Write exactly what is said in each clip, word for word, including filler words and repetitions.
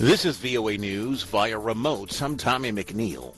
This is V O A News via remote. I'm Tommy McNeil.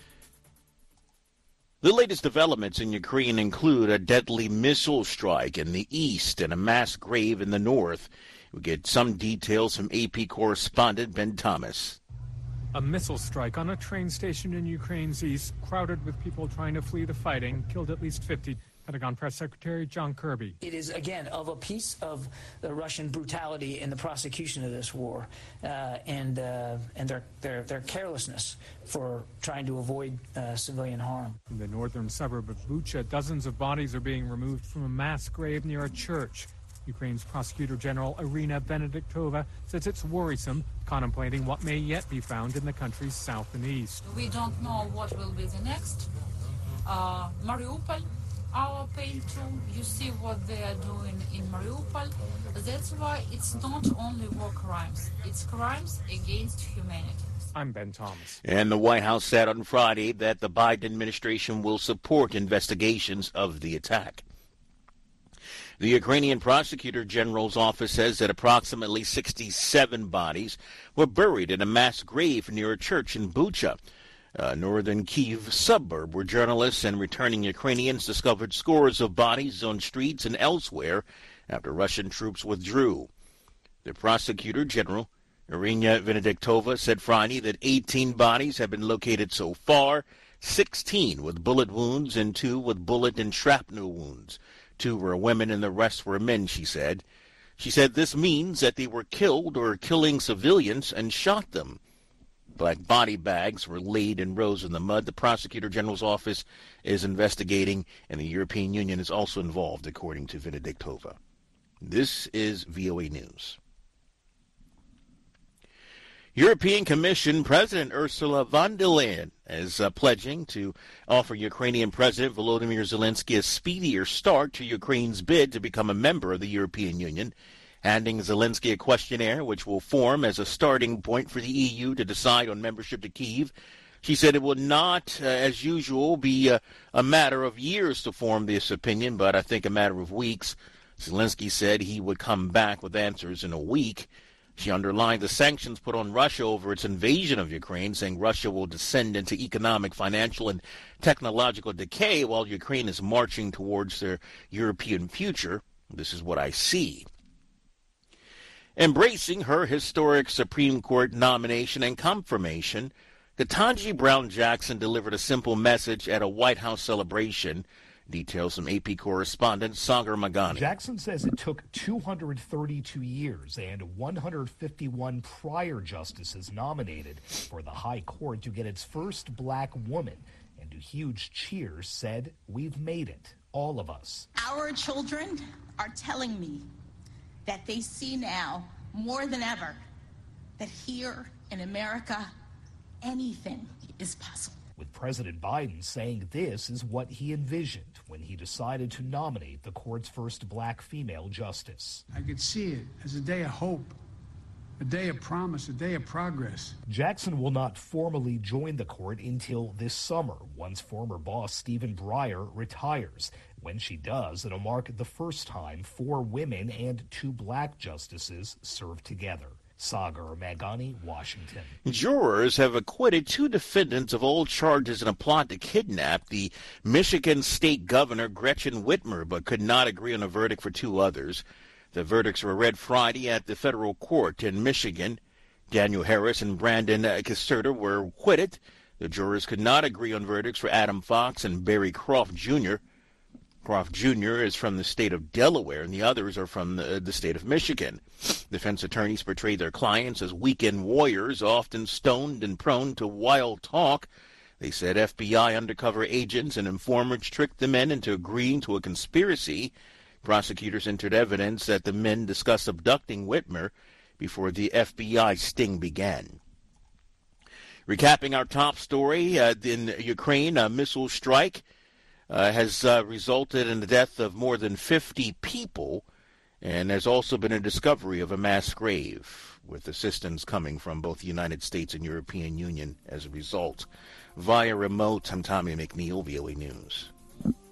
The latest developments in Ukraine include a deadly missile strike in the east and a mass grave in the north. We get some details from A P correspondent Ben Thomas. A missile strike on a train station in Ukraine's east, crowded with people trying to flee the fighting, killed at least fifty. Pentagon Press Secretary John Kirby. It is, again, of a piece of the Russian brutality in the prosecution of this war uh, and uh, and their, their their carelessness for trying to avoid uh, civilian harm. In the northern suburb of Bucha, dozens of bodies are being removed from a mass grave near a church. Ukraine's Prosecutor General Irina Venediktova says it's worrisome, contemplating what may yet be found in the country's south and east. We don't know what will be the next. Uh, Mariupol. Our pain too. You see what they are doing in Mariupol. That's why it's not only war crimes, it's crimes against humanity. I'm Ben Thomas. And the White House said on Friday that the Biden administration will support investigations of the attack. The Ukrainian Prosecutor General's office says that approximately sixty-seven bodies were buried in a mass grave near a church in Bucha, a northern Kyiv suburb, where journalists and returning Ukrainians discovered scores of bodies on streets and elsewhere after Russian troops withdrew. The Prosecutor General, Irina Venediktova, said Friday that eighteen bodies have been located so far, sixteen with bullet wounds and two with bullet and shrapnel wounds. Two were women and the rest were men, she said. She said this means that they were killed or killing civilians and shot them. Black body bags were laid in rows in the mud. The Prosecutor General's office is investigating, and the European Union is also involved, according to Venediktova. This is V O A News. European Commission President Ursula von der Leyen is uh, pledging to offer Ukrainian President Volodymyr Zelensky a speedier start to Ukraine's bid to become a member of the European Union, handing Zelensky a questionnaire which will form as a starting point for the E U to decide on membership to Kyiv. She said it will not, uh, as usual, be uh, a matter of years to form this opinion, but I think a matter of weeks. Zelensky said he would come back with answers in a week. She underlined the sanctions put on Russia over its invasion of Ukraine, saying Russia will descend into economic, financial, and technological decay while Ukraine is marching towards their European future. This is what I see. Embracing her historic Supreme Court nomination and confirmation, Ketanji Brown Jackson delivered a simple message at a White House celebration. Details from A P correspondent Sagar Magani. Jackson says it took two hundred thirty-two years and one hundred fifty-one prior justices nominated for the High Court to get its first black woman. And to huge cheers said, "We've made it, all of us." Our children are telling me that they see now, more than ever, that here in America, anything is possible. With President Biden saying this is what he envisioned when he decided to nominate the court's first black female justice. I could see it as a day of hope, a day of promise, a day of progress. Jackson will not formally join the court until this summer, once former boss Stephen Breyer retires. When she does, it'll mark the first time four women and two black justices serve together. Sagar Magani, Washington. Jurors have acquitted two defendants of all charges in a plot to kidnap the Michigan State Governor Gretchen Whitmer, but could not agree on a verdict for two others. The verdicts were read Friday at the federal court in Michigan. Daniel Harris and Brandon Caserta were acquitted. The jurors could not agree on verdicts for Adam Fox and Barry Croft Junior Croft Junior is from the state of Delaware, and the others are from the, the state of Michigan. Defense attorneys portrayed their clients as weekend warriors, often stoned and prone to wild talk. They said F B I undercover agents and informers tricked the men into agreeing to a conspiracy. Prosecutors entered evidence that the men discussed abducting Whitmer before the F B I sting began. Recapping our top story, uh, in Ukraine, a missile strike Uh, has uh, resulted in the death of more than fifty people, and there's also been a discovery of a mass grave, with assistance coming from both the United States and European Union as a result. Via remote, I'm Tommy McNeil, V O A News.